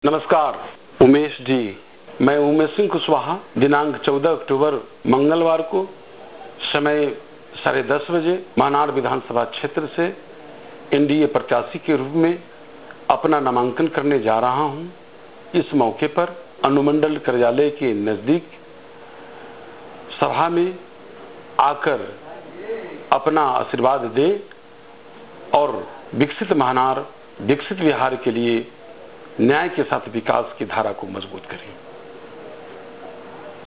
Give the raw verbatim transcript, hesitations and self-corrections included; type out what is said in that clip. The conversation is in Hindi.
नमस्कार उमेश जी, मैं उमेश सिंह कुशवाहा। दिनांक चौदह अक्टूबर मंगलवार को समय साढ़े दस बजे महानाड विधानसभा क्षेत्र से एनडीए प्रत्याशी के रूप में अपना नामांकन करने जा रहा हूं। इस मौके पर अनुमंडल कार्यालय के नजदीक सभा में आकर अपना आशीर्वाद दें और विकसित महानाड, विकसित बिहार के लिए न्याय के साथ विकास की धारा को मजबूत करें।